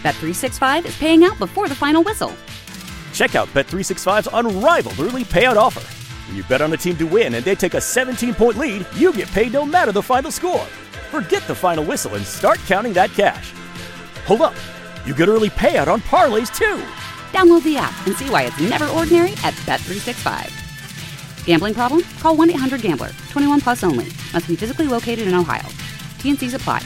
Bet365 is paying out before the final whistle. Check out Bet365's unrivaled early payout offer. When you bet on a team to win and they take a 17-point lead, you get paid no matter the final score. Forget the final whistle and start counting that cash. Hold up. You get early payout on parlays, too. Download the app and see why it's never ordinary at Bet365. Gambling problem? Call 1-800-GAMBLER. 21 plus only. Must be physically located in Ohio. T&Cs apply.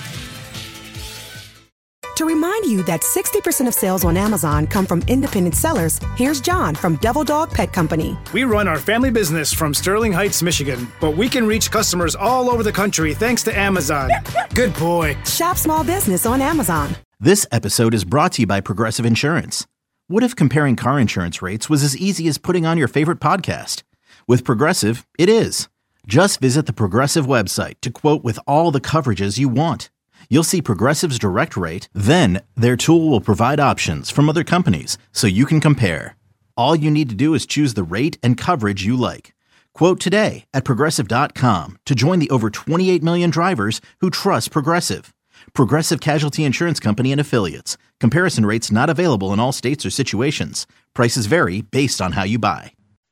To remind you that 60% of sales on Amazon come from independent sellers, here's John from Devil Dog Pet Company. We run our family business from Sterling Heights, Michigan, but we can reach customers all over the country thanks to Amazon. Good boy. Shop small business on Amazon. This episode is brought to you by Progressive Insurance. What if comparing car insurance rates was as easy as putting on your favorite podcast? With Progressive, it is. Just visit the Progressive website to quote with all the coverages you want. You'll see Progressive's direct rate, then their tool will provide options from other companies so you can compare. All you need to do is choose the rate and coverage you like. Quote today at Progressive.com to join the over 28 million drivers who trust Progressive. Progressive Casualty Insurance Company and Affiliates. Comparison rates not available in all states or situations. Prices vary based on how you buy.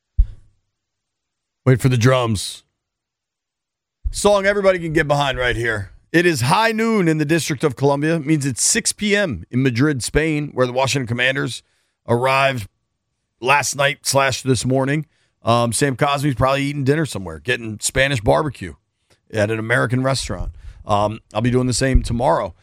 Wait for the drums. Song everybody can get behind right here. It is high noon in the District of Columbia. It means it's 6 p.m. in Madrid, Spain, where the Washington Commanders arrived last night / this morning. Sam Cosmi's probably eating dinner somewhere, getting Spanish barbecue at an American restaurant. I'll be doing the same tomorrow.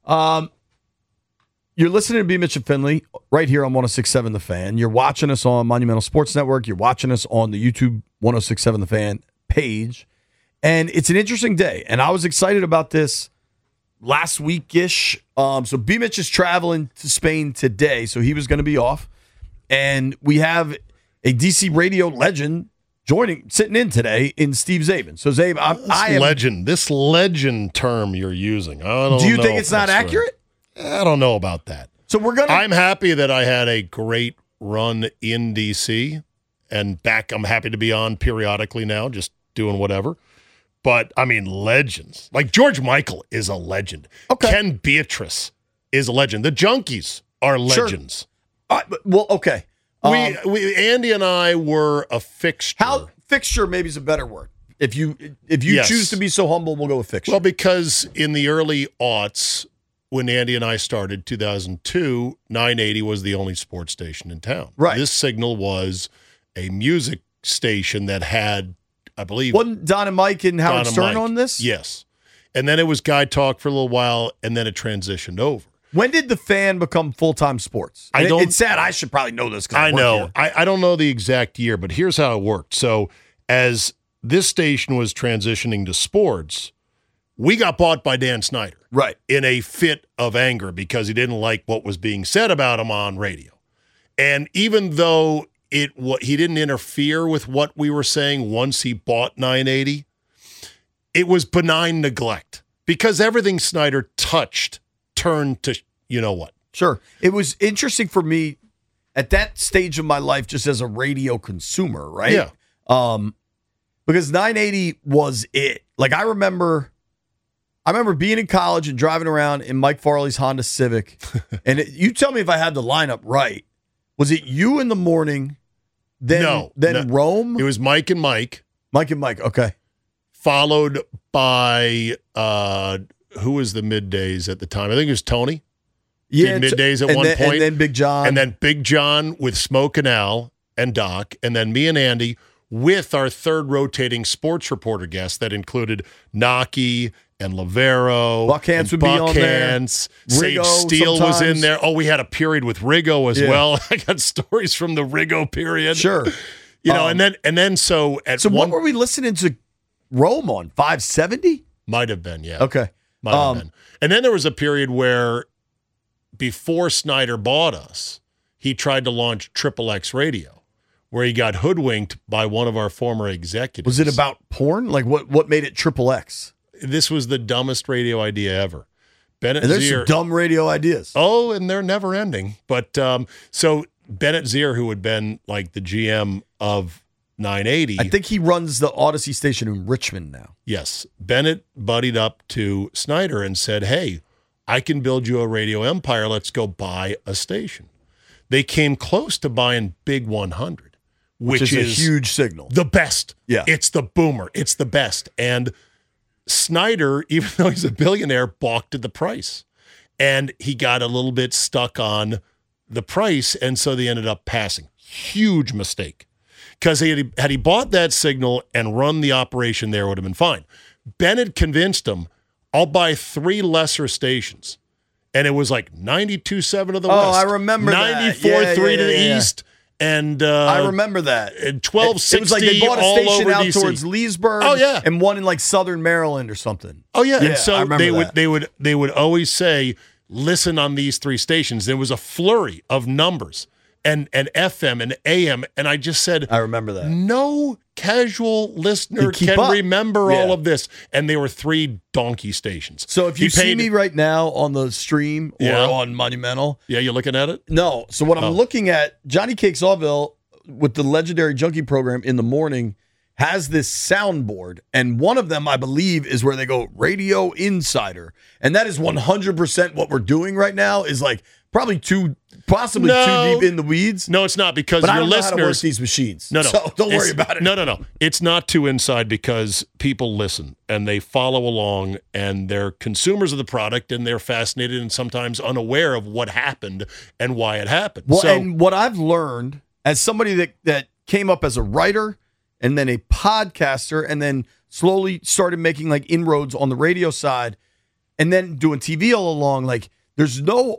You're listening to B. Mitch and Finley right here on 106.7 The Fan. You're watching us on Monumental Sports Network. You're watching us on the YouTube 106.7 The Fan page. And it's an interesting day. And I was excited about this last week-ish. So B. Mitch is traveling to Spain today, so he was going to be off. And we have a DC radio legend sitting in today in Steve Zabin. So Zabe, This legend term you're using. Do you think it's not accurate? I don't know about that. So I'm happy that I had a great run in DC and back. I'm happy to be on periodically now, just doing whatever. But, I mean, legends. Like George Michael is a legend. Okay. Ken Beatrice is a legend. The Junkies are legends. Sure. Well, okay. Andy and I were a fixture. Fixture maybe is a better word. If you Yes. choose to be so humble, we'll go with fixture. Well, because in the early aughts, when Andy and I started, 2002, 980 was the only sports station in town. Right. This signal was a music station that had, I believe, wasn't Don and Mike and Howard Stern on this? Yes. And then it was Guy Talk for a little while, and then it transitioned over. When did the Fan become full-time sports? It's sad. I should probably know this. I know. I don't know the exact year, but here's how it worked. So as this station was transitioning to sports, we got bought by Dan Snyder. Right. In a fit of anger because he didn't like what was being said about him on radio. And even though he didn't interfere with what we were saying once he bought 980, it was benign neglect because everything Snyder touched turned to you know what. Sure. It was interesting for me at that stage of my life just as a radio consumer, right? Yeah. Because 980 was it. Like I remember being in college and driving around in Mike Farley's Honda Civic. And you tell me if I had the lineup right. Was it you in the morning, then Rome? It was Mike and Mike. Mike and Mike, okay. Followed by, who was the middays at the time? I think it was Tony. Yeah. Did middays at one point. And then Big John. And then Big John with Smoke and Al and Doc. And then me and Andy with our third rotating sports reporter guest that included Naki and Lavero. Buck Hans would be on there. Sage Riggo Steele was in sometimes. there. Oh, we had a period with Riggo as well. I got stories from the Riggo period. Sure. You know, and then so at So one, what were we listening to Rome on? 570? might have been, yeah. Okay. Might have been. And then there was a period where before Snyder bought us, he tried to launch Triple X Radio, where he got hoodwinked by one of our former executives. Was it about porn? Like what made it Triple X? This was the dumbest radio idea ever. Bennett And there's Zier. some dumb radio ideas. Oh, and they're never ending. But so Bennett Zier, who had been like the GM of 980. I think he runs the Odyssey station in Richmond now. Yes. Bennett buddied up to Snyder and said, hey, I can build you a radio empire. Let's go buy a station. They came close to buying Big 100, which is a huge signal. The best. Yeah. It's the boomer. It's the best. And Snyder, even though he's a billionaire, balked at the price. And he got a little bit stuck on the price, and so they ended up passing. Huge mistake. Because had he bought that signal and run the operation there, it would have been fine. Bennett convinced him, I'll buy 3 lesser stations. And it was like 92.7 of the West. Oh, I remember that. 94.3 to the East. And I remember that. And 1260 it was like they bought a station out DC. towards Leesburg. Oh, yeah. And one in like Southern Maryland or something. Oh yeah, and I so remember they would always say, listen on these 3 stations. There was a flurry of numbers and FM and AM, and I just said, I remember that. No casual listener keep can up. remember Yeah. all of this, and they were 3 donkey stations. So if you see me right now on the stream or Yeah. on Monumental, yeah, you're looking at it. no. So what I'm looking at, Johnny Cake Sawville with the legendary Junkie program in the morning has this soundboard, and one of them, I believe, is where they go Radio Insider, and that is 100% what we're doing right now. Is like probably possibly too deep in the weeds. No, it's not, because But I your don't know how to work listeners. these machines. No. So don't worry It's- about it. No. It's not too inside, because people listen and they follow along, and they're consumers of the product, and they're fascinated and sometimes unaware of what happened and why it happened. Well, So, and what I've learned as somebody that came up as a writer and then a podcaster and then slowly started making like inroads on the radio side and then doing TV all along, like there's no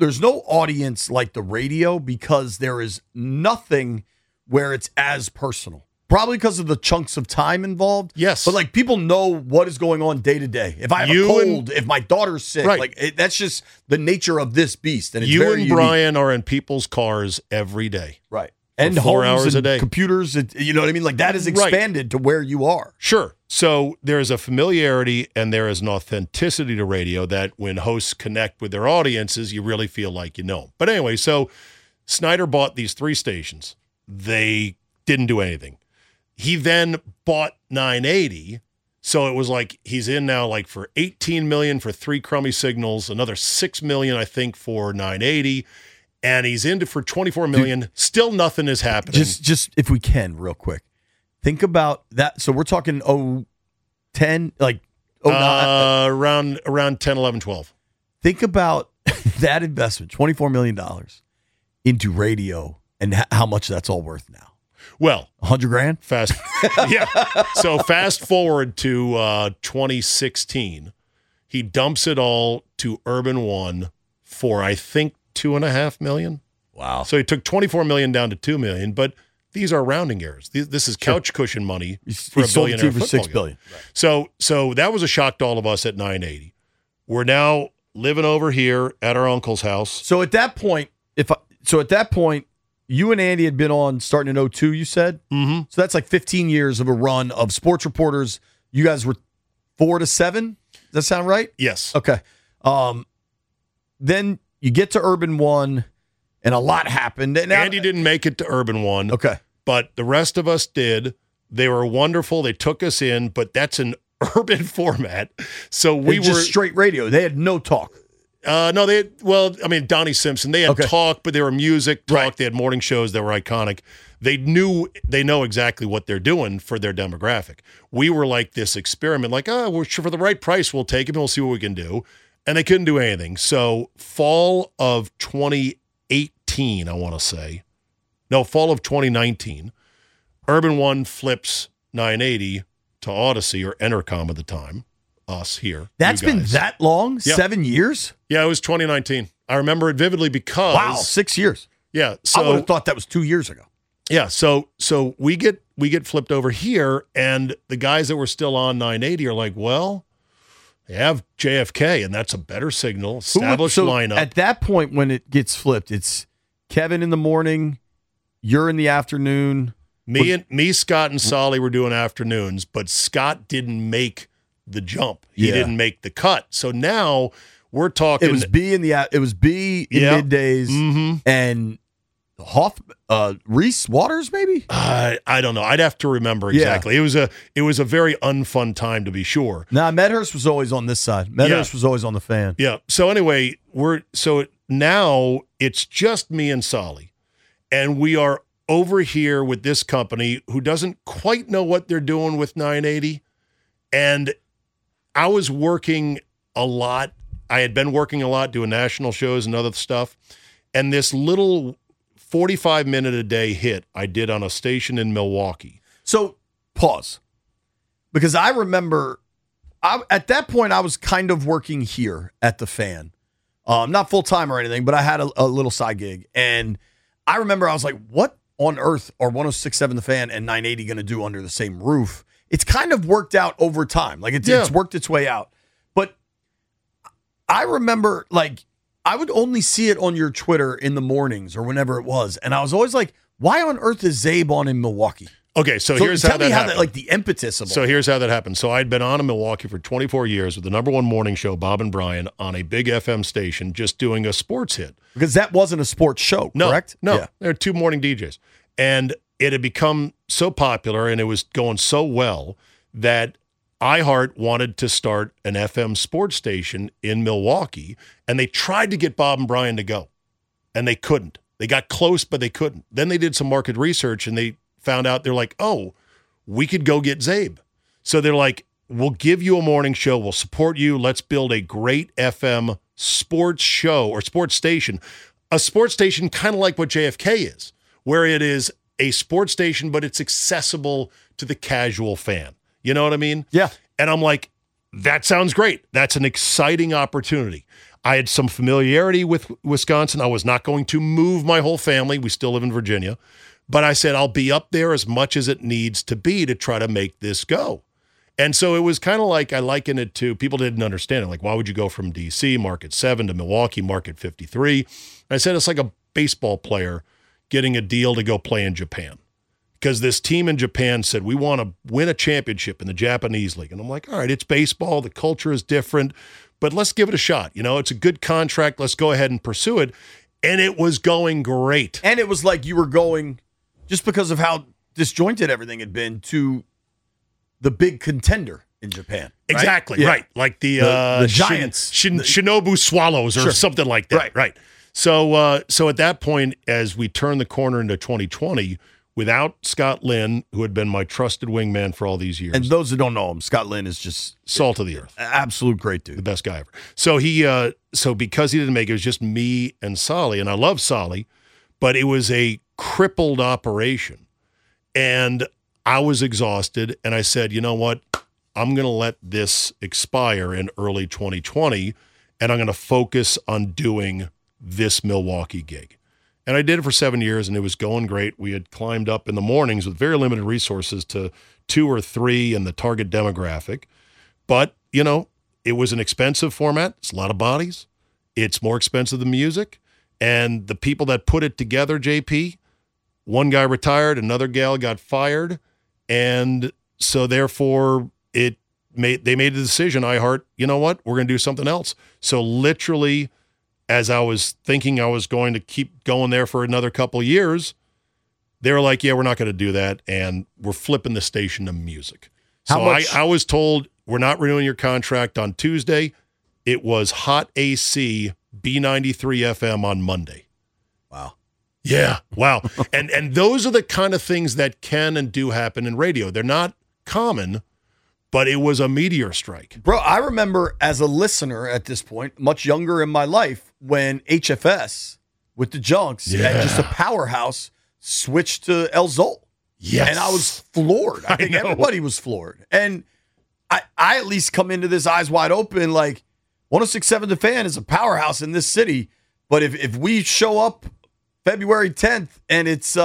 audience like the radio, because there is nothing where it's as personal. Probably because of the chunks of time involved. Yes. But like people know what is going on day to day. If I have a cold, if my daughter's sick, Right. like that's just the nature of this beast. And it's you very and unique. Brian are in people's cars every day. Right. And 4 homes hours a and day. computers, you know what I mean? Like that is expanded to where you are. Sure. So there is a familiarity and there is an authenticity to radio that when hosts connect with their audiences, you really feel like you know them. But anyway, so Snyder bought these 3 stations. They didn't do anything. He then bought 980. So it was like he's in now like for $18 million for 3 crummy signals, another $6 million, I think, for 980. And he's into for $24 million. Still nothing is happening. Just if we can, real quick, think about that. So we're talking 10, like 09. around 10, 11, 12. Think about that investment, $24 million into radio, and how much that's all worth now. Well, $100,000. So fast forward to 2016, he dumps it all to Urban One for, I think, $2.5 million. Wow. So he took $24 million down to $2 million, but these are rounding errors. This is couch cushion money for He a sold the billionaire team for football $6 billion. guy. So that was a shock to all of us at 980. We're now living over here at our uncle's house. So at that point, you and Andy had been on starting in 2002, you said? Mm-hmm. So that's like 15 years of a run of sports reporters. You guys were 4 to 7? Does that sound right? Yes. Okay. Then you get to Urban One, and a lot happened. And Andy didn't make it to Urban One. Okay. But the rest of us did. They were wonderful. They took us in, but that's an urban format. So we were just straight radio. They had no talk. No, they had, Donnie Simpson. They had talk, but they were music talk. Right. They had morning shows that were iconic. They know exactly what they're doing for their demographic. We were like this experiment, like, we're sure for the right price, we'll take it and we'll see what we can do. And they couldn't do anything. So fall of 2018, I want to say. No, fall of 2019, Urban One flips 980 to Odyssey or Entercom at the time. Us here. That's been that long? Yeah. 7 years? Yeah, it was 2019. I remember it vividly because... Wow, 6 years. Yeah. So, I would have thought that was 2 years ago. Yeah, so we get flipped over here, and the guys that were still on 980 are like, well, they have JFK, and that's a better signal, established lineup. At that point when it gets flipped, it's Kevin in the morning, you're in the afternoon. Me, Scott, and Solly were doing afternoons, but Scott didn't make the jump. He didn't make the cut. So now we're talking. It was B in middays, and Reese Waters, maybe? I don't know. I'd have to remember exactly. Yeah. It was a very unfun time, to be sure. Nah, Medhurst was always on this side. Medhurst was always on the Fan. Yeah. So anyway, now it's just me and Solly, and we are over here with this company who doesn't quite know what they're doing with 980. And I was working a lot. I had been working a lot doing national shows and other stuff. And this little 45-minute-a-day hit I did on a station in Milwaukee. So, pause. Because I remember, at that point, I was kind of working here at the Fan. Not full-time or anything, but I had a little side gig. And I remember I was like, what on earth are 106.7 The Fan and 980 going to do under the same roof? It's kind of worked out over time. Like, it's worked its way out. But I remember, like, I would only see it on your Twitter in the mornings or whenever it was. And I was always like, why on earth is Zabe on in Milwaukee? Okay, so here's how that happened. Like, the impetus of it. So here's how that happened. So I'd been on in Milwaukee for 24 years with the number one morning show, Bob and Brian, on a big FM station, just doing a sports hit. Because that wasn't a sports show, correct? No, yeah. There were two morning DJs. And it had become so popular and it was going so well that iHeart wanted to start an FM sports station in Milwaukee, and they tried to get Bob and Brian to go, and they couldn't. They got close, but they couldn't. Then they did some market research, and they found out, they're like, oh, we could go get Zabe. So they're like, we'll give you a morning show. We'll support you. Let's build a great FM sports show or sports station. A sports station kind of like what JFK is, where it is a sports station, but it's accessible to the casual fan. You know what I mean? Yeah. And I'm like, that sounds great. That's an exciting opportunity. I had some familiarity with Wisconsin. I was not going to move my whole family. We still live in Virginia. But I said, I'll be up there as much as it needs to be to try to make this go. And so it was kind of like, I liken it to, people didn't understand it. Like, why would you go from D.C., Market 7, to Milwaukee, Market 53? And I said, it's like a baseball player getting a deal to go play in Japan. Because this team in Japan said, we want to win a championship in the Japanese league. And I'm like, all right, it's baseball. The culture is different, but let's give it a shot. You know, it's a good contract. Let's go ahead and pursue it. And it was going great. And it was like you were going, just because of how disjointed everything had been, to the big contender in Japan. Right? Exactly, yeah. Right. Like the Giants. Shinobu Swallows or something like that. Right. So at that point, as we turn the corner into 2020, without Scott Lynn, who had been my trusted wingman for all these years. And those who don't know him, Scott Lynn is just salt of the earth. Absolute great dude. The best guy ever. So because he didn't make it, it was just me and Solly, and I love Solly, but it was a crippled operation. And I was exhausted, and I said, you know what? I'm going to let this expire in early 2020, and I'm going to focus on doing this Milwaukee gig. And I did it for 7 years, and it was going great. We had climbed up in the mornings with very limited resources to 2 or 3 in the target demographic. But, you know, it was an expensive format. It's a lot of bodies. It's more expensive than music. And the people that put it together, JP, one guy retired, another gal got fired. And so, therefore, they made the decision, iHeart, you know what? We're going to do something else. So, literally, as I was thinking I was going to keep going there for another couple of years, they were like, yeah, we're not going to do that, and we're flipping the station to music. So I was told, we're not renewing your contract on Tuesday. It was Hot AC B93 FM on Monday. Wow. Yeah, wow. and those are the kind of things that can and do happen in radio. They're not common, but it was a meteor strike. Bro, I remember as a listener at this point, much younger in my life, when HFS with the Junks, just a powerhouse, switched to El Zol. Yes. And I was floored. I think everybody was floored. And I at least come into this eyes wide open, like 106.7 The Fan is a powerhouse in this city. But if we show up February 10th and it's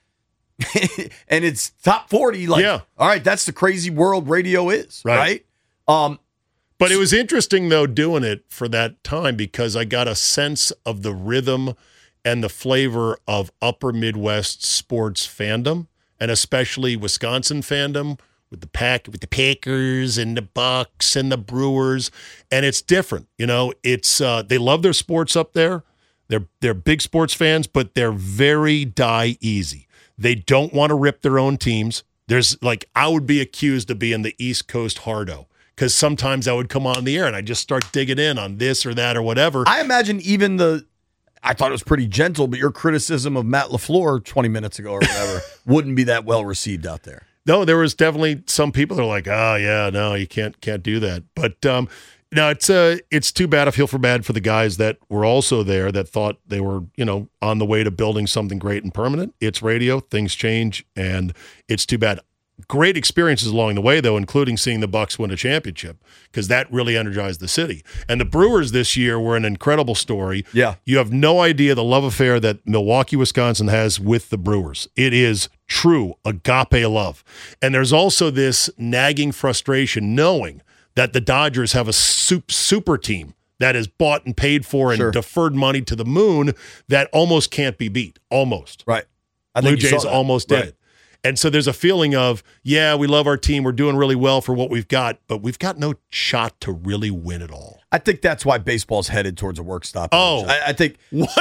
and it's top 40, like, all right, that's the crazy world radio is, right? But it was interesting, though, doing it for that time, because I got a sense of the rhythm and the flavor of upper Midwest sports fandom, and especially Wisconsin fandom with the Packers and the Bucks and the Brewers. And it's different. You know, it's they love their sports up there. They're big sports fans, but they're very die easy. They don't want to rip their own teams. I would be accused of being the East Coast hardo because sometimes I would come on the air and I just start digging in on this or that or whatever. I imagine I thought it was pretty gentle, but your criticism of Matt LaFleur 20 minutes ago or whatever wouldn't be that well received out there. No, there was definitely some people that are like, oh yeah, no, you can't do that. But no, it's too bad. I feel bad for the guys that were also there that thought they were, on the way to building something great and permanent. It's radio, things change, and it's too bad. Great experiences along the way, though, including seeing the Bucks win a championship, because that really energized the city. And the Brewers this year were an incredible story. Yeah. You have no idea the love affair that Milwaukee, Wisconsin has with the Brewers. It is true agape love. And there's also this nagging frustration knowing that the Dodgers have a super team that is bought and paid for and deferred money to the moon that almost can't be beat. Almost. Right. Blue Jays almost did it. And so there's a feeling of, yeah, we love our team. We're doing really well for what we've got, but we've got no shot to really win it all. I think that's why baseball's headed towards a work stoppage. Oh, I think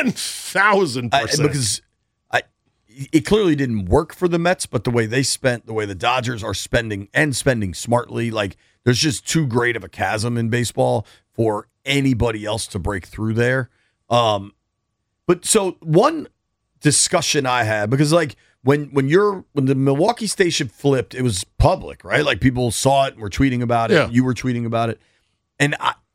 1,000%. Because it clearly didn't work for the Mets, but the way they spent, the way the Dodgers are spending smartly, there's just too great of a chasm in baseball for anybody else to break through there. But so one discussion I had, because when the Milwaukee station flipped, it was public, right? Like people saw it and were tweeting about it. Yeah. You were tweeting about it. And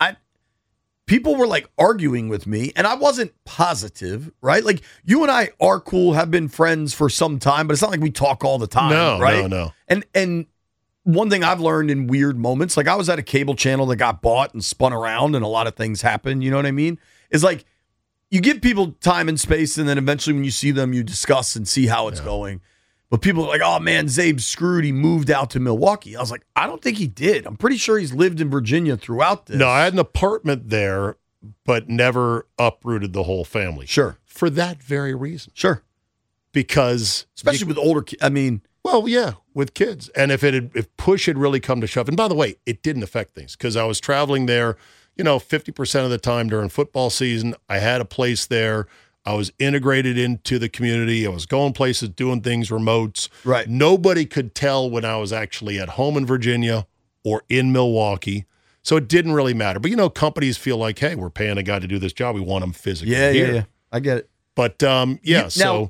people were arguing with me, and I wasn't positive, right? Like you and I are cool, have been friends for some time, but it's not like we talk all the time, right? No. And one thing I've learned in weird moments, I was at a cable channel that got bought and spun around and a lot of things happen, you know what I mean? Is you give people time and space, and then eventually when you see them, you discuss and see how it's going. But people are like, oh, man, Zabe's screwed. He moved out to Milwaukee. I was like, I don't think he did. I'm pretty sure he's lived in Virginia throughout this. No, I had an apartment there, but never uprooted the whole family. Sure. For that very reason. Sure. Because... Especially with older kids. Well, yeah, with kids. And if push had really come to shove, and by the way, it didn't affect things because I was traveling there 50% of the time during football season. I had a place there. I was integrated into the community. I was going places, doing things remotes. Right. Nobody could tell when I was actually at home in Virginia or in Milwaukee. So it didn't really matter. But, companies feel like, hey, we're paying a guy to do this job. We want him physically here. Yeah. I get it. But, so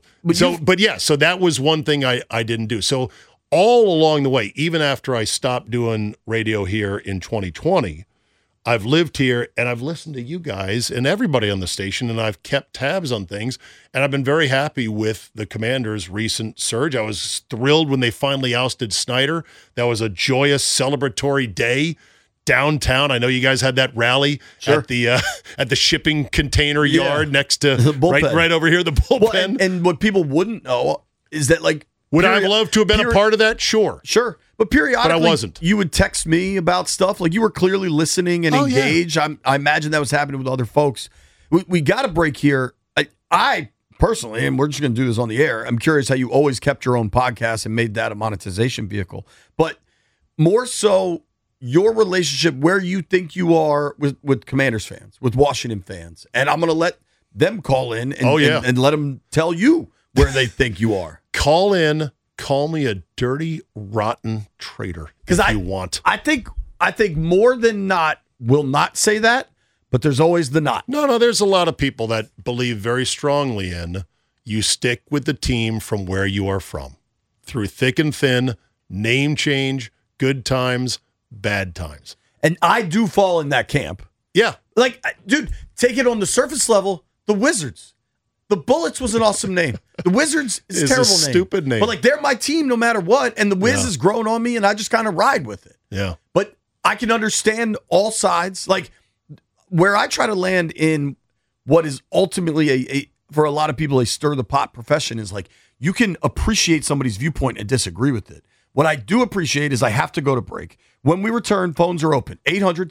that was one thing I didn't do. So all along the way, even after I stopped doing radio here in 2020, I've lived here and I've listened to you guys and everybody on the station, and I've kept tabs on things, and I've been very happy with the Commanders' recent surge. I was thrilled when they finally ousted Snyder. That was a joyous, celebratory day downtown. I know you guys had that rally at the shipping container yard next to the bullpen. right over here, the bullpen. Well, and what people wouldn't know is that would I have loved to have been a part of that? Sure. But periodically, but I wasn't. You would text me about stuff. You were clearly listening and engaged. Yeah. I imagine that was happening with other folks. We got a break here. I personally, and we're just going to do this on the air, I'm curious how you always kept your own podcast and made that a monetization vehicle. But more so, your relationship, where you think you are with Commanders fans, with Washington fans. And I'm going to let them call in and let them tell you where they think you are. Call in. Call me a dirty, rotten traitor if you want. I think more than not will not say that, but there's always the not. No, there's a lot of people that believe very strongly in you stick with the team from where you are from. Through thick and thin, name change, good times, bad times. And I do fall in that camp. Yeah. Dude, take it on the surface level, the Wizards. The Bullets was an awesome name. The Wizards is a terrible name. Stupid name. But they're my team no matter what, and the Wiz has grown on me, and I just kind of ride with it. Yeah. But I can understand all sides. Where I try to land in what is ultimately for a lot of people a stir the pot profession is you can appreciate somebody's viewpoint and disagree with it. What I do appreciate is I have to go to break. When we return, phones are open.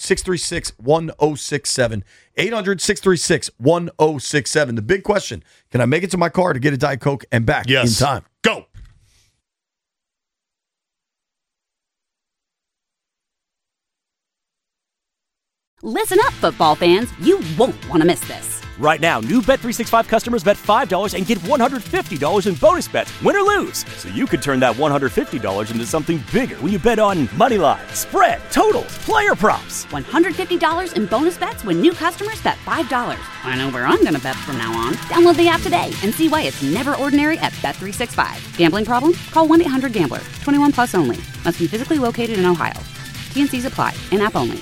800-636-1067. 800-636-1067. The big question, can I make it to my car to get a Diet Coke and back in time? Go. Listen up, football fans. You won't want to miss this. Right now, new Bet365 customers bet $5 and get $150 in bonus bets, win or lose. So you could turn that $150 into something bigger when you bet on money line, spread, totals, player props. $150 in bonus bets when new customers bet $5. I know where I'm going to bet from now on. Download the app today and see why it's never ordinary at Bet365. Gambling problem? Call 1-800-GAMBLER. 21 plus only. Must be physically located in Ohio. T&Cs apply. In-app only.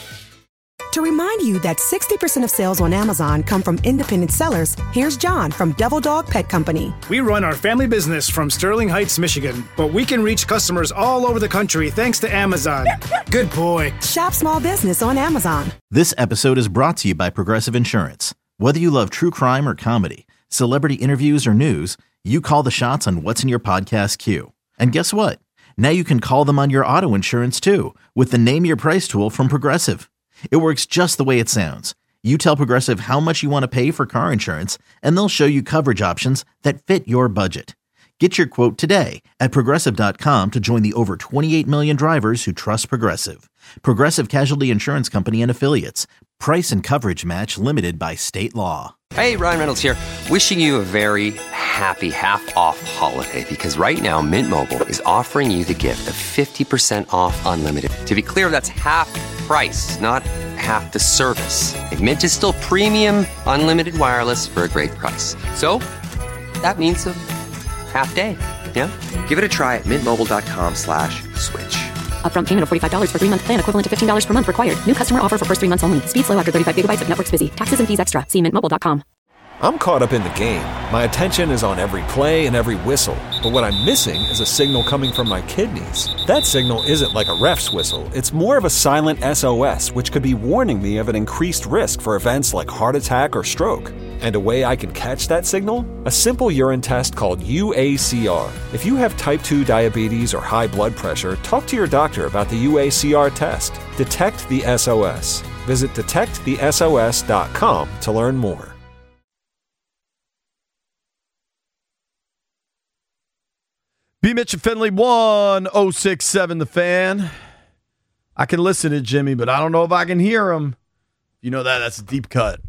To remind you that 60% of sales on Amazon come from independent sellers, here's John from Devil Dog Pet Company. We run our family business from Sterling Heights, Michigan, but we can reach customers all over the country thanks to Amazon. Good boy. Shop small business on Amazon. This episode is brought to you by Progressive Insurance. Whether you love true crime or comedy, celebrity interviews or news, you call the shots on what's in your podcast queue. And guess what? Now you can call them on your auto insurance too with the Name Your Price tool from Progressive. It works just the way it sounds. You tell Progressive how much you want to pay for car insurance, and they'll show you coverage options that fit your budget. Get your quote today at Progressive.com to join the over 28 million drivers who trust Progressive. Progressive Casualty Insurance Company and Affiliates. Price and coverage match limited by state law. Hey, Ryan Reynolds here. Wishing you a very happy half-off holiday because right now Mint Mobile is offering you the gift of 50% off unlimited. To be clear, that's half price, not half the service. And Mint is still premium unlimited wireless for a great price. So that means a half day. Yeah? Give it a try at mintmobile.com/switch. Upfront payment of $45 for 3-month plan equivalent to $15 per month required. New customer offer for first 3 months only. Speed slow after 35 gigabytes if network's busy. Taxes and fees extra. See mintmobile.com. I'm caught up in the game. My attention is on every play and every whistle. But what I'm missing is a signal coming from my kidneys. That signal isn't like a ref's whistle. It's more of a silent SOS, which could be warning me of an increased risk for events like heart attack or stroke. And a way I can catch that signal? A simple urine test called UACR. If you have type 2 diabetes or high blood pressure, talk to your doctor about the UACR test. Detect the SOS. Visit detectthesos.com to learn more. B. Mitch and Finley, 1067 The Fan. I can listen to Jimmy, but I don't know if I can hear him. You know that's a deep cut.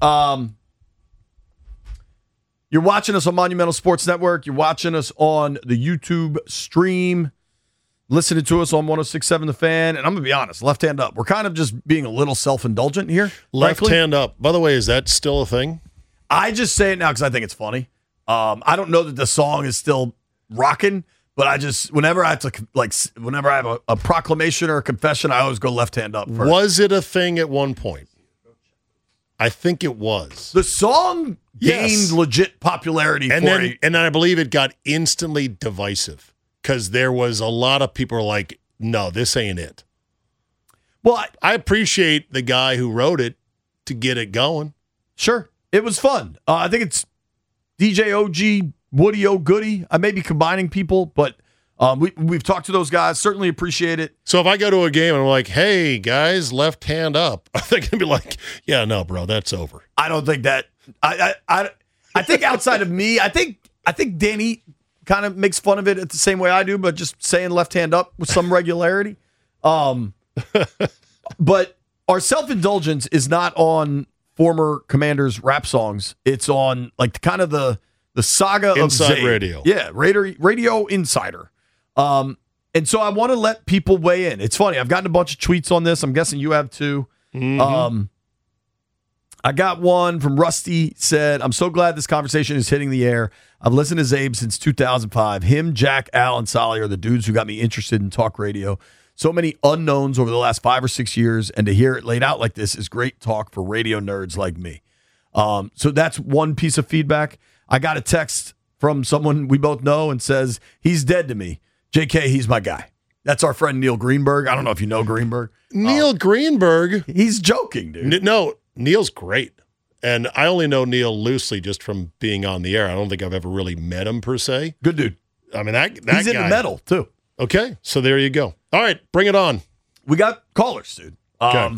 You're watching us on Monumental Sports Network. You're watching us on the YouTube stream, listening to us on 1067 The Fan. And I'm going to be honest, left hand up. We're kind of just being a little self-indulgent here. Left frankly. hand up. By the way, is that still a thing? I just say it now because I think it's funny. I don't know that the song is still rocking, but I just, whenever I have a proclamation or a confession, I always go left hand up first. Was it a thing at one point? I think it was. The song gained legit popularity and then I believe it got instantly divisive because there was a lot of people were like, no, this ain't it. Well, I appreciate the guy who wrote it to get it going. Sure. It was fun. I think it's DJ OG, Woody O Goody. I may be combining people, but we've talked to those guys. Certainly appreciate it. So if I go to a game and I'm like, hey, guys, left hand up, are they going to be like, yeah, no, bro, that's over? I don't think that. I think outside of me, I think Danny kind of makes fun of it the same way I do, but just saying left hand up with some regularity. But our self-indulgence is not on former Commanders rap songs. It's on like kind of the saga Inside of Zabe. Radio. Yeah, Radio Insider. And so I want to let people weigh in. It's funny. I've gotten a bunch of tweets on this. I'm guessing you have too. Mm-hmm. I got one from Rusty, said, I'm so glad this conversation is hitting the air. I've listened to Zabe since 2005. Him, Jack, Al, and Solly are the dudes who got me interested in talk radio. So many unknowns over the last 5 or 6 years, and to hear it laid out like this is great talk for radio nerds like me. So that's one piece of feedback. I got a text from someone we both know and says, he's dead to me. JK, he's my guy. That's our friend Neil Greenberg. I don't know if you know Greenberg. Neil Greenberg? He's joking, dude. No, Neil's great. And I only know Neil loosely just from being on the air. I don't think I've ever really met him per se. Good dude. I mean, that he's guy. into metal, too. Okay, so there you go. All right, bring it on. We got callers, dude. Okay.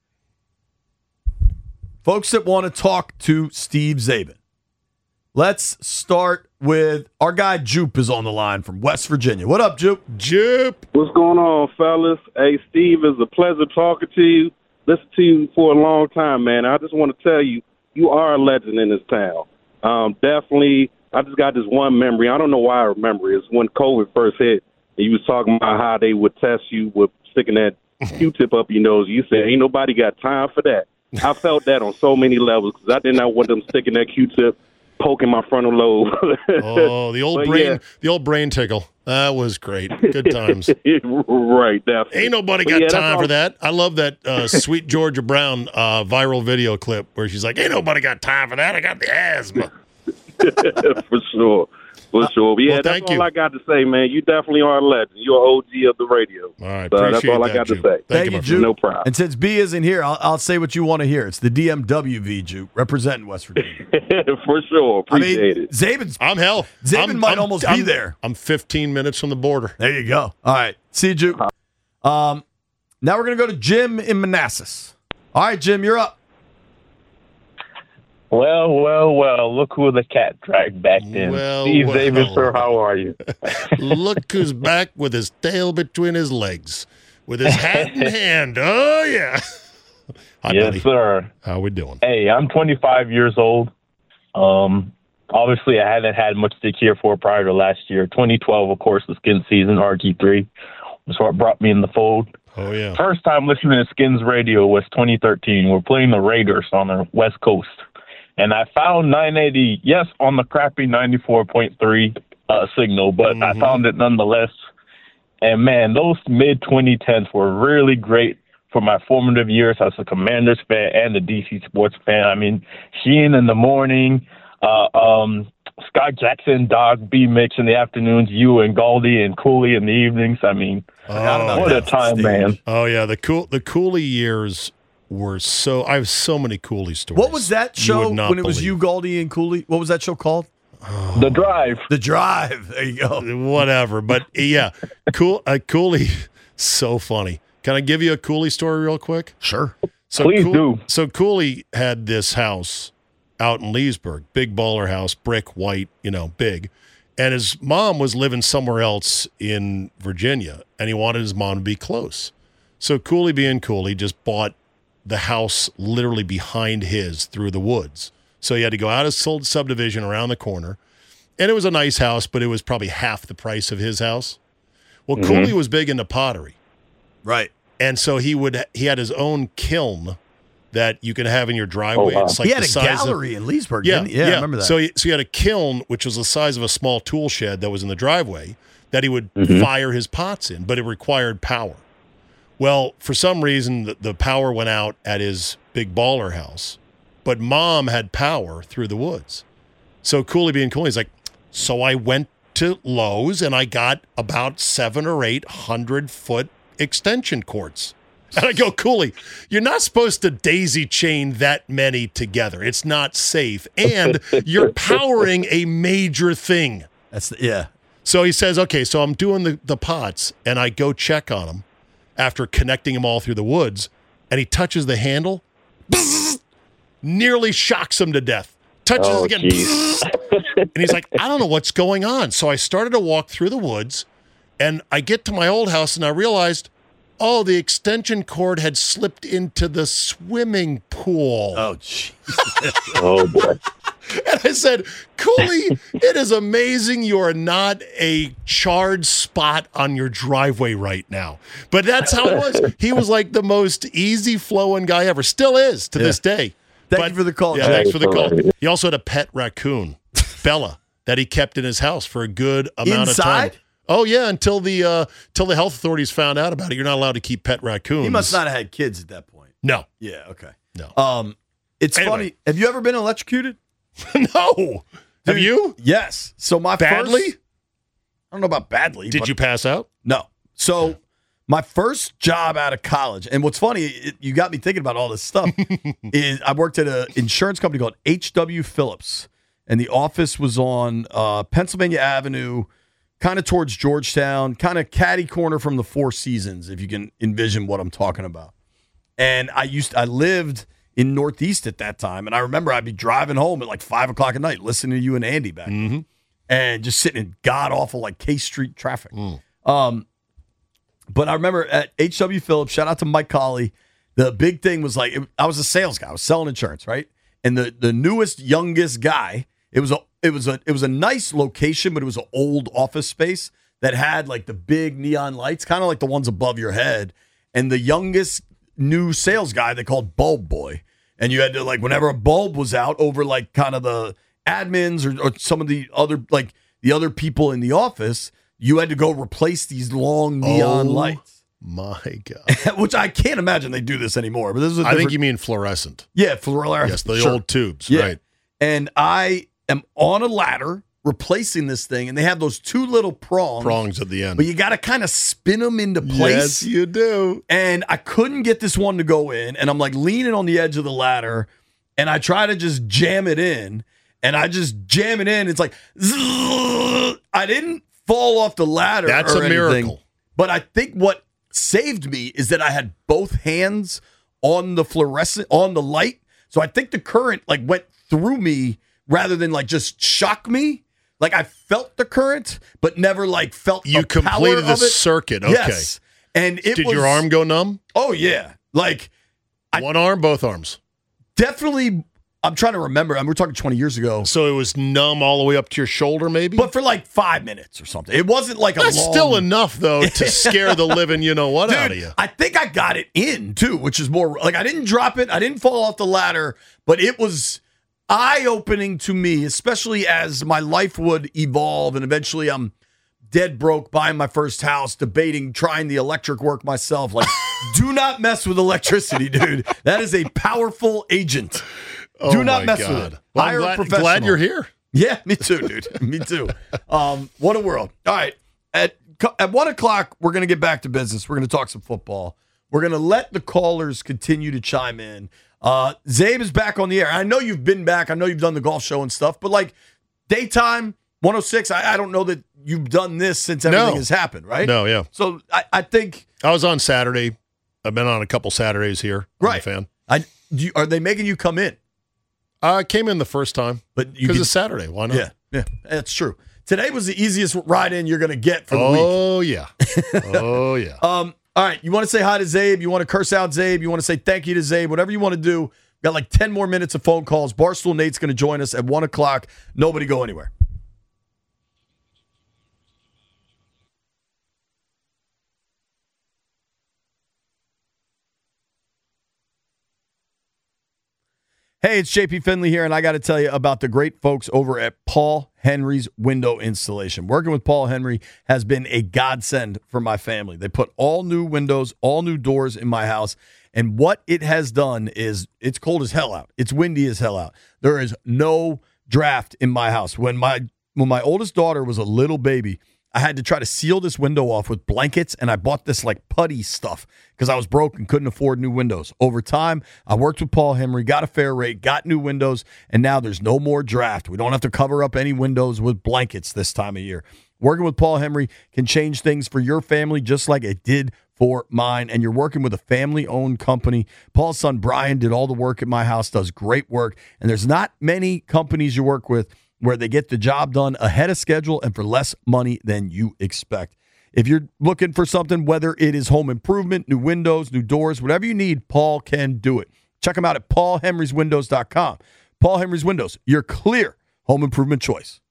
Folks that want to talk to Steve Zabin. Let's start with our guy Jupe is on the line from West Virginia. What up, Jupe? Jupe. What's going on, fellas? Hey, Steve, it's a pleasure talking to you. Listen to you for a long time, man. I just want to tell you, you are a legend in this town. Definitely, I just got this one memory. I don't know why I remember it. It's when COVID first hit, and you was talking about how they would test you with sticking that Q-tip up your nose. You said, ain't nobody got time for that. I felt that on so many levels because I did not want them sticking that Q-tip, poking my frontal lobe. Oh, the old brain tickle. That was great. Good times. Right, definitely. Ain't nobody got time for that. I love that Sweet Georgia Brown viral video clip where she's like, ain't nobody got time for that. I got the asthma. For sure. For sure. But yeah, well, that's all I got to say, man. You definitely are a legend. You're an OG of the radio. All right. So that's all I got to say. Thank you, Juke. No problem. And since B isn't here, I'll say what you want to hear. It's the DMWV, Juke, representing West Virginia. For sure. Appreciate it. Zabin might almost be there. I'm 15 minutes from the border. There you go. All right. See you, Juke. Now we're going to go to Jim in Manassas. All right, Jim, you're up. Well, look who the cat dragged back in. Steve Zabin, sir, how are you? Look who's back with his tail between his legs, with his hat in hand. Oh, yeah. Hi, yes, buddy. Sir. How we doing? Hey, I'm 25 years old. Obviously, I hadn't had much to care for prior to last year. 2012, of course, the Skins season, RG3, was what brought me in the fold. Oh, yeah. First time listening to Skins radio was 2013. We're playing the Raiders on the West Coast. And I found 980, yes, on the crappy 94.3 signal, but I found it nonetheless. And, man, those mid-2010s were really great for my formative years as a Commanders fan and a DC sports fan. I mean, Sheen in the morning, Scott Jackson, Dog, B-Mix in the afternoons, you and Galdi and Cooley in the evenings. I mean, what a time, man. Oh, yeah, the Cooley years were so. I have so many Cooley stories. What was that show when it was you, Galdi, and Cooley? What was that show called? The Drive. The Drive. There you go. Whatever. But, yeah, Cooley, so funny. Can I give you a Cooley story real quick? Sure. Please do. So Cooley had this house out in Leesburg, big baller house, brick, white, big. And his mom was living somewhere else in Virginia, and he wanted his mom to be close. So Cooley being Cooley just bought the house literally behind his through the woods. So he had to go out of subdivision around the corner. And it was a nice house, but it was probably half the price of his house. Well, Cooley was big into pottery. Right. And so he had his own kiln that you can have in your driveway. Oh, wow. It's like he had the a size gallery in Leesburg, Yeah, didn't he? I remember that. So he had a kiln, which was the size of a small tool shed that was in the driveway that he would fire his pots in, but it required power. Well, for some reason, the power went out at his big baller house, but Mom had power through the woods. So Cooley being Cooley, he's like, so I went to Lowe's and I got about 700 or 800-foot extension cords. And I go, Cooley, you're not supposed to daisy chain that many together. It's not safe. And you're powering a major thing. Yeah. So he says, okay, so I'm doing the pots, and I go check on them after connecting them all through the woods, and he touches the handle, nearly shocks him to death. Touches it again, and he's like, I don't know what's going on. So I started to walk through the woods, and I get to my old house, and I realized, oh, the extension cord had slipped into the swimming pool. Oh, jeez. Oh, boy. And I said, Cooley, it is amazing you are not a charred spot on your driveway right now. But that's how it was. He was like the most easy-flowing guy ever. Still is to this day. Thank you for the call. Yeah, thanks for the call. He also had a pet raccoon, Bella, that he kept in his house for a good amount of time. Oh, yeah, until the health authorities found out about it. You're not allowed to keep pet raccoons. He must not have had kids at that point. No. Yeah, okay. No. It's funny. Have you ever been electrocuted? No. Dude, have you? Yes. So my badly? I don't know about badly. Did you pass out? No. So my first job out of college, and what's funny, you got me thinking about all this stuff, is I worked at an insurance company called H.W. Phillips, and the office was on Pennsylvania Avenue, kind of towards Georgetown, kind of catty corner from the Four Seasons, if you can envision what I'm talking about. And I lived in Northeast at that time, and I remember I'd be driving home at like 5 o'clock at night, listening to you and Andy back then, and just sitting in god-awful like K Street traffic. But I remember at H.W. Phillips, shout out to Mike Colley, the big thing was like, I was a sales guy. I was selling insurance, right? and the newest, youngest guy. It was a nice location, but it was an old office space that had like the big neon lights, kind of like the ones above your head. And the youngest new sales guy they called Bulb Boy. And you had to, like, whenever a bulb was out over like kind of the admins or some of the other people in the office, you had to go replace these long neon lights. My God. Which I can't imagine they do this anymore. But this is I think you mean fluorescent. Yeah, fluorescent. Yes, the old tubes, yeah. right. And I am on a ladder replacing this thing, and they have those two little prongs at the end. But you got to kind of spin them into place. Yes, you do. And I couldn't get this one to go in, and I'm like leaning on the edge of the ladder, and I try to just jam it in, and I just jam it in. It's like, zzz. I didn't fall off the ladder. That's or a miracle. anything, but I think what saved me is that I had both hands on the light. So I think the current like went through me rather than like just shock me. Like I felt the current, but never like felt you the completed power the of it. circuit. Okay. Yes. And did your arm go numb? Oh yeah. Like one arm, both arms. Definitely. I'm trying to remember. We're talking 20 years ago. So it was numb all the way up to your shoulder, maybe? But for like 5 minutes or something. It wasn't like That's still enough, though, to scare the living you-know-what out of you. I think I got it in, too, which is more like I didn't drop it. I didn't fall off the ladder, but it was eye-opening to me, especially as my life would evolve and eventually I'm dead broke buying my first house, debating trying the electric work myself. Like, do not mess with electricity, dude. That is a powerful agent. Oh, do not mess with it. Well, Hire a professional. Glad you're here. Yeah, me too, dude. Me too. What a world. All right. At 1 o'clock, we're going to get back to business. We're going to talk some football. We're going to let the callers continue to chime in. Zabe is back on the air. I know you've been back. I know you've done the golf show and stuff, but like daytime, 106, I don't know that you've done this since everything has happened, right? No, yeah. So I think. I was on Saturday. I've been on a couple Saturdays here. Right. I'm a fan. Are they making you come in? I came in the first time, but because it's Saturday. Why not? Yeah, that's true. Today was the easiest ride in you're going to get for the week. Oh, yeah. Oh, yeah. All right, you want to say hi to Zabe? You want to curse out Zabe? You want to say thank you to Zabe? Whatever you want to do. Got like 10 more minutes of phone calls. Barstool Nate's going to join us at 1 o'clock. Nobody go anywhere. Hey, it's JP Finley here, and I got to tell you about the great folks over at Paul Henry's Window Installation. Working with Paul Henry has been a godsend for my family. They put all new windows, all new doors in my house, and what it has done is it's cold as hell out. It's windy as hell out. There is no draft in my house. When my oldest daughter was a little baby, I had to try to seal this window off with blankets, and I bought this like putty stuff because I was broke and couldn't afford new windows. Over time, I worked with Paul Henry, got a fair rate, got new windows, and now there's no more draft. We don't have to cover up any windows with blankets this time of year. Working with Paul Henry can change things for your family just like it did for mine, and you're working with a family-owned company. Paul's son, Brian, did all the work at my house, does great work, and there's not many companies you work with where they get the job done ahead of schedule and for less money than you expect. If you're looking for something, whether it is home improvement, new windows, new doors, whatever you need, Paul can do it. Check them out at paulhenryswindows.com. Paul Henry's Windows, your clear home improvement choice.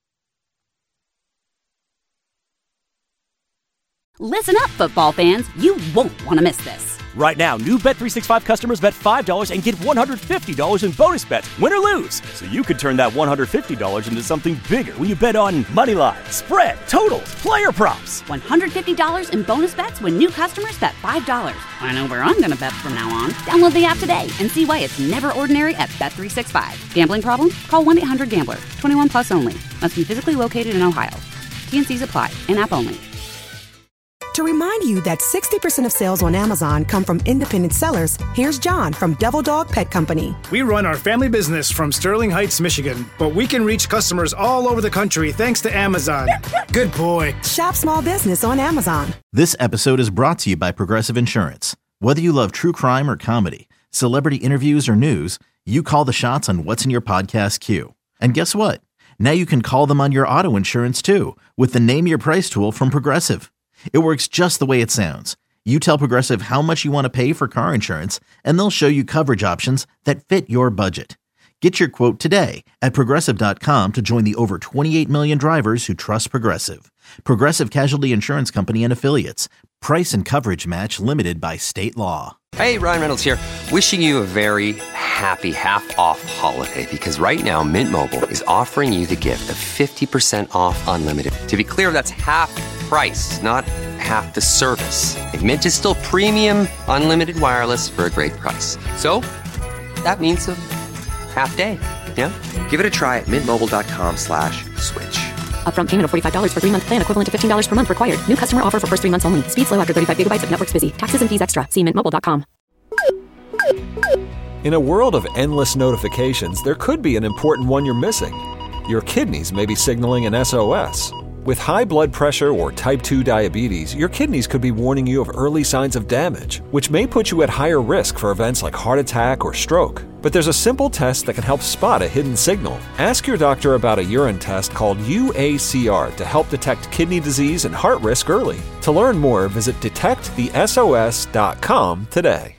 Listen up, football fans. You won't want to miss this. Right now, new Bet365 customers bet $5 and get $150 in bonus bets, win or lose. So you could turn that $150 into something bigger when you bet on money line, spread, totals, player props. $150 in bonus bets when new customers bet $5. I know where I'm going to bet from now on. Download the app today and see why it's never ordinary at Bet365. Gambling problem? Call 1-800-GAMBLER. 21 plus only. Must be physically located in Ohio. T&Cs apply. In-app only. To remind you that 60% of sales on Amazon come from independent sellers, here's John from Devil Dog Pet Company. We run our family business from Sterling Heights, Michigan, but we can reach customers all over the country thanks to Amazon. Good boy. Shop small business on Amazon. This episode is brought to you by Progressive Insurance. Whether you love true crime or comedy, celebrity interviews or news, you call the shots on what's in your podcast queue. And guess what? Now you can call them on your auto insurance too with the Name Your Price tool from Progressive. It works just the way it sounds. You tell Progressive how much you want to pay for car insurance, and they'll show you coverage options that fit your budget. Get your quote today at Progressive.com to join the over 28 million drivers who trust Progressive. Progressive Casualty Insurance Company and Affiliates. Price and coverage match limited by state law. Hey, Ryan Reynolds here. Wishing you a very happy half-off holiday because right now Mint Mobile is offering you the gift of 50% off unlimited. To be clear, that's half price, not half the service. And Mint is still premium unlimited wireless for a great price. So that means a half day. Yeah? Give it a try at mintmobile.com/switch. Upfront payment of $45 for 3-month plan equivalent to $15 per month required. New customer offer for first 3 months only. Speed slow after 35 gigabytes if network's busy. Taxes and fees extra. See mintmobile.com. In a world of endless notifications, there could be an important one you're missing. Your kidneys may be signaling an SOS. With high blood pressure or type 2 diabetes, your kidneys could be warning you of early signs of damage, which may put you at higher risk for events like heart attack or stroke. But there's a simple test that can help spot a hidden signal. Ask your doctor about a urine test called UACR to help detect kidney disease and heart risk early. To learn more, visit detectthesos.com today.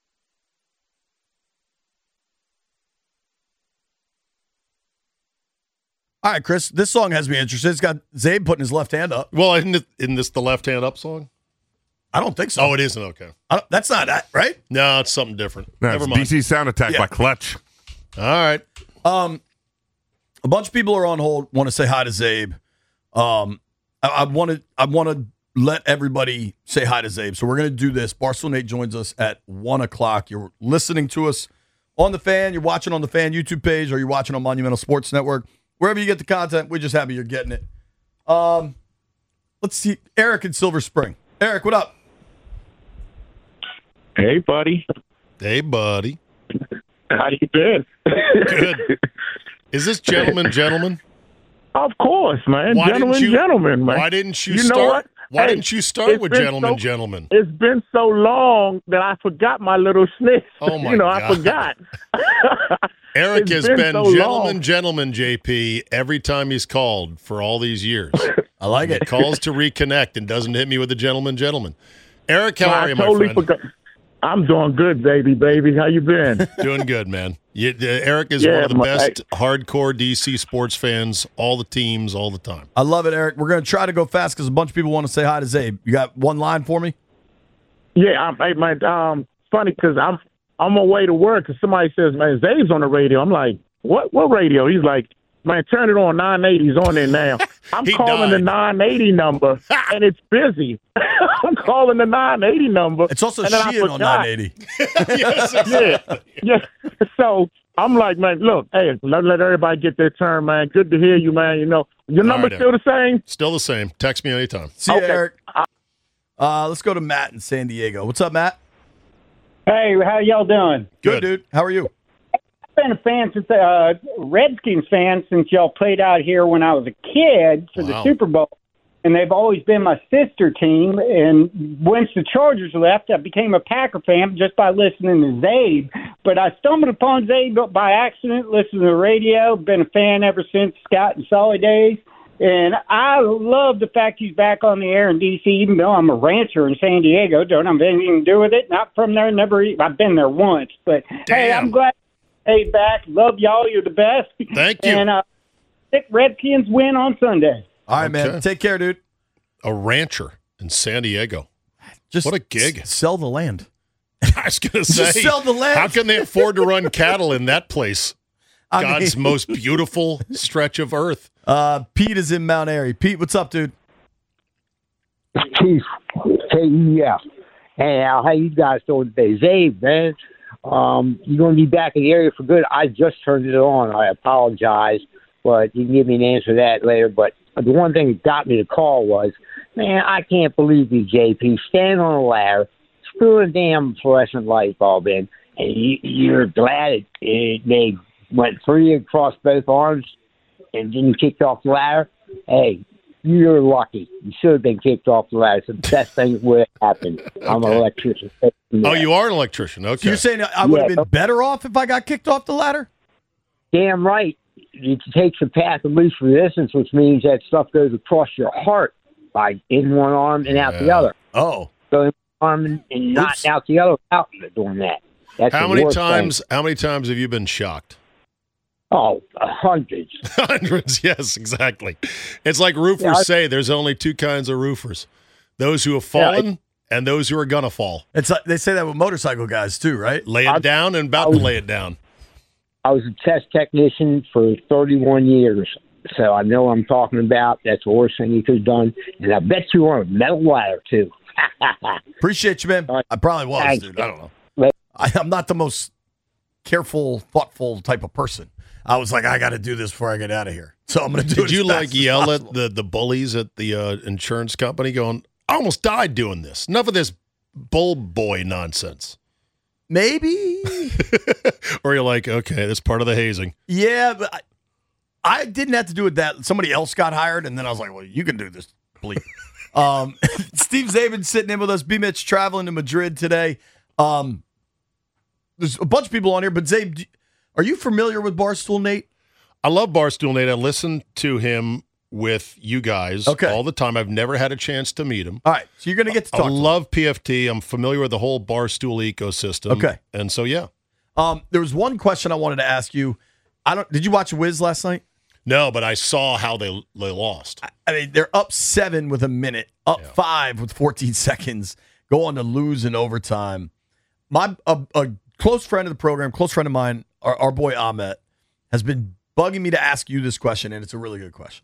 All right, Chris, this song has me interested. It's got Zabe putting his left hand up. Well, isn't this the left hand up song? I don't think so. Oh, it isn't? Okay. That's not that, right? No, it's something different. No, Never it's mind. DC Sound Attack by Clutch. All right. A bunch of people are on hold, want to say hi to Zabe. I want to let everybody say hi to Zabe. So we're going to do this. Barstool Nate joins us at 1 o'clock. You're listening to us on the Fan. You're watching on the Fan YouTube page, or you're watching on Monumental Sports Network. Wherever you get the content, we're just happy you're getting it. Let's see. Eric in Silver Spring. Eric, what up? Hey, buddy. Hey, buddy. How you been? Good. Is this gentleman? Of course, man. Gentleman, man. Why didn't you know start? what? Why Hey, didn't you start with it's been gentleman? It's been so long that I forgot my little sniff. Oh, my I God. forgot. Eric It's has been been so long. gentleman, JP, every time he's called for all these years. I like it. He calls to reconnect and doesn't hit me with the gentleman. Eric, how are you, my friend? Forgot. I'm doing good, baby. How you been? Doing good, man. Eric is one of the best hardcore DC sports fans, all the teams, all the time. I love it, Eric. We're going to try to go fast because a bunch of people want to say hi to Zabe. You got one line for me? Yeah, funny because I'm on my way to work and somebody says, man, Zabe's on the radio. I'm like, what radio? He's like, man, turn it on. 980's on there now. I'm calling the 980 number, and it's busy. I'm calling the 980 number. It's also and then I Sheehan on forgot. 980. Yes, exactly. Yeah. So I'm like, man, look, hey, let everybody get their turn, man. Good to hear you, man. Your number's still the same? Still the same. Text me anytime. See you, Eric. Let's go to Matt in San Diego. What's up, Matt? Hey, how y'all doing? Good, dude. How are you? I've been a fan since Redskins fan since y'all played out here when I was a kid for the Super Bowl, and they've always been my sister team. And once the Chargers left, I became a Packer fan just by listening to Zabe. But I stumbled upon Zabe by accident, listening to the radio. Been a fan ever since Scott and Solly days. And I love the fact he's back on the air in D.C., even though I'm a rancher in San Diego. Don't have anything to do with it. Not from there. I've been there once. But, hey, I'm glad hey back. Love y'all. You're the best. Thank you. And Redskins win on Sunday. All right, man. Take care, dude. A rancher in San Diego. What a gig. Sell the land. I was going to say. Just sell the land. How can they afford to run cattle in that place? God's most beautiful stretch of earth. Pete is in Mount Airy. Pete, what's up, dude? Keith, KEF. Hey, Al, how you guys doing today? Zabe, man, you're going to be back in the area for good. I just turned it on. I apologize, but you can give me an answer to that later. But the one thing that got me to call was, man, I can't believe you, JP, standing on a ladder, screwing a damn fluorescent light bulb in, and you're glad they went free across both arms and didn't kick off the ladder. Hey, you're lucky. You should have been kicked off the ladder. It's the best thing that would have happened. I'm an electrician. Oh, you are an electrician. Okay. So you're saying I would have been better off if I got kicked off the ladder? Damn right. It takes the path of least resistance, which means that stuff goes across your heart by in one arm and out the other. Oh. So in one arm and not out the other without doing that. That's How the many worst times? thing. How many times have you been shocked? Oh, hundreds. Hundreds, yes, exactly. It's like roofers say there's only two kinds of roofers. Those who have fallen and those who are going to fall. It's like, they say that with motorcycle guys too, right? Lay it down and about to lay it down. I was a test technician for 31 years, so I know what I'm talking about. That's the worst thing you could have done. And I bet you were on a metal ladder, too. Appreciate you, man. I probably was, Thanks. dude. I don't know. I'm not the most careful, thoughtful type of person. I was like, I got to do this before I get out of here. So I'm going to do it. Did you as fast as yell possible. at the bullies at the insurance company going, I almost died doing this. Enough of this bulb boy nonsense. Maybe. Or you're like, okay, that's part of the hazing. Yeah, but I didn't have to do it that. Somebody else got hired, and then I was like, well, you can do this, please. Steve Zabin sitting in with us. B-Mitch traveling to Madrid today. There's a bunch of people on here, but Zabe, are you familiar with Barstool Nate? I love Barstool Nate. I listen to him with you guys all the time. I've never had a chance to meet him. All right, so you're going to get to talk to him. I love PFT. I'm familiar with the whole Barstool ecosystem. Okay. And so, yeah. There was one question I wanted to ask you. Did you watch Wiz last night? No, but I saw how they lost. I mean, they're up 7 with a minute, up 5 with 14 seconds, go on to lose in overtime. A close friend of the program, close friend of mine, our boy Ahmet, has been bugging me to ask you this question, and it's a really good question.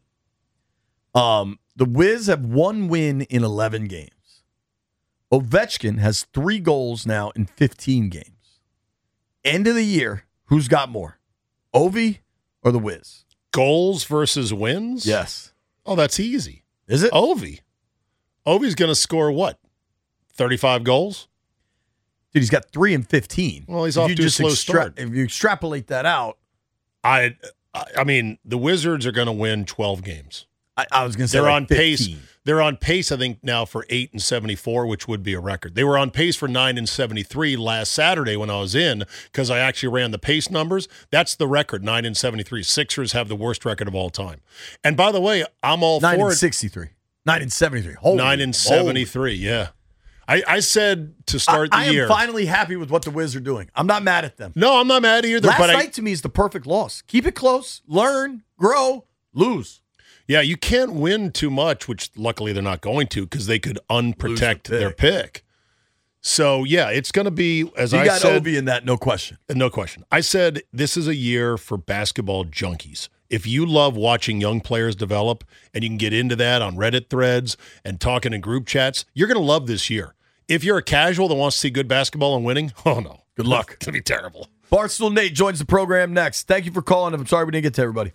The Wiz have 1 win in 11 games. Ovechkin has 3 goals now in 15 games. End of the year, who's got more? Ovi or the Wiz? Goals versus wins? Yes. Oh, that's easy. Is it? Ovi's going to score what? 35 goals? Dude, he's got 3 and 15. Well, he's off to a slow start. If you extrapolate that out. I mean, the Wizards are going to win 12 games. I was going to say they're like on 15. pace. They're on pace, I think, now for 8-74, which would be a record. They were on pace for 9-73 last Saturday when I was in, because I actually ran the pace numbers. That's the record, 9-73. Sixers have the worst record of all time. And by the way, I'm all for it. 9-63. 9-73. 9-73, yeah. I said to start the year. I am finally happy with what the Wiz are doing. I'm not mad at them. No, I'm not mad either. Last night to me is the perfect loss. Keep it close, learn, grow, lose. Yeah, you can't win too much, which luckily they're not going to, because they could unprotect their pick. So, yeah, it's going to be, as I said. You got Ovi in that, no question. No question. I said this is a year for basketball junkies. If you love watching young players develop, and you can get into that on Reddit threads and talking in group chats, you're going to love this year. If you're a casual that wants to see good basketball and winning, oh, no. Good luck. It's going to be terrible. Barstool Nate joins the program next. Thank you for calling. I'm sorry we didn't get to everybody.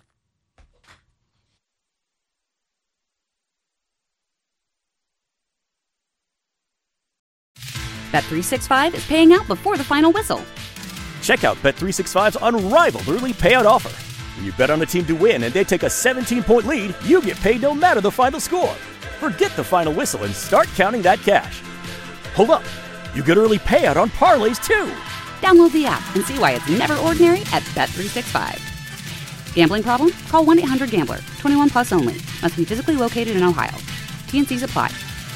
Bet365 is paying out before the final whistle. Check out Bet365's unrivaled early payout offer. When you bet on a team to win and they take a 17-point lead, you get paid no matter the final score. Forget the final whistle and start counting that cash. Hold up. You get early payout on parlays, too. Download the app and see why it's never ordinary at Bet365. Gambling problem? Call 1-800-GAMBLER. 21 plus only. Must be physically located in Ohio. T&Cs apply.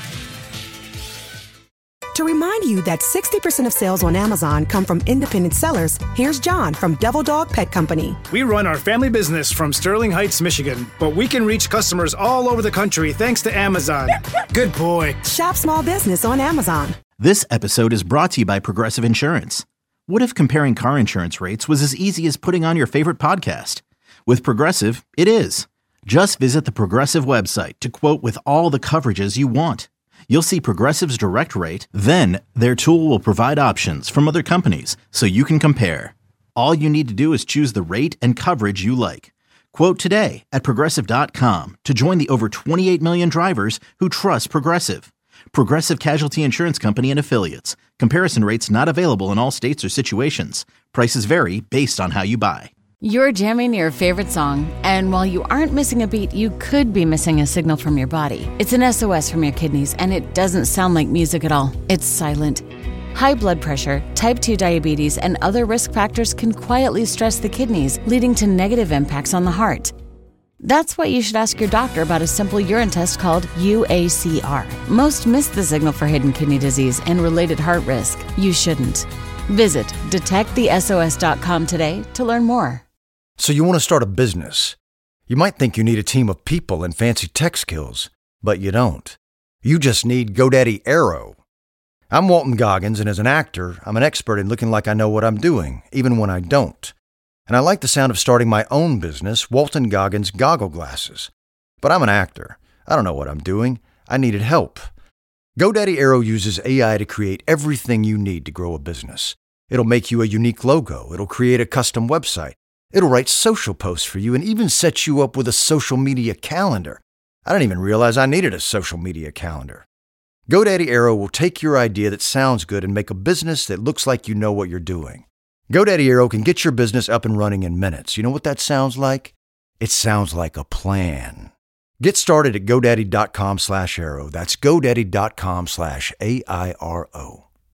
To remind you that 60% of sales on Amazon come from independent sellers, here's John from Devil Dog Pet Company. We run our family business from Sterling Heights, Michigan, but we can reach customers all over the country thanks to Amazon. Good boy. Shop small business on Amazon. This episode is brought to you by Progressive Insurance. What if comparing car insurance rates was as easy as putting on your favorite podcast? With Progressive, it is. Just visit the Progressive website to quote with all the coverages you want. You'll see Progressive's direct rate, then their tool will provide options from other companies so you can compare. All you need to do is choose the rate and coverage you like. Quote today at Progressive.com to join the over 28 million drivers who trust Progressive. Progressive Casualty Insurance Company and Affiliates. Comparison rates not available in all states or situations. Prices vary based on how you buy. You're jamming your favorite song, and while you aren't missing a beat, you could be missing a signal from your body. It's an SOS from your kidneys, and it doesn't sound like music at all. It's silent. High blood pressure, type 2 diabetes, and other risk factors can quietly stress the kidneys, leading to negative impacts on the heart. That's why you should ask your doctor about a simple urine test called UACR. Most miss the signal for hidden kidney disease and related heart risk. You shouldn't. Visit detectthesos.com today to learn more. So you want to start a business. You might think you need a team of people and fancy tech skills, but you don't. You just need GoDaddy Aero. I'm Walton Goggins, and as an actor, I'm an expert in looking like I know what I'm doing, even when I don't. And I like the sound of starting my own business, Walton Goggins Goggle Glasses. But I'm an actor. I don't know what I'm doing. I needed help. GoDaddy Aero uses AI to create everything you need to grow a business. It'll make you a unique logo. It'll create a custom website. It'll write social posts for you and even set you up with a social media calendar. I didn't even realize I needed a social media calendar. GoDaddy Aero will take your idea that sounds good and make a business that looks like you know what you're doing. GoDaddy Aero can get your business up and running in minutes. You know what that sounds like? It sounds like a plan. Get started at GoDaddy.com/Aero. That's GoDaddy.com/AIRO.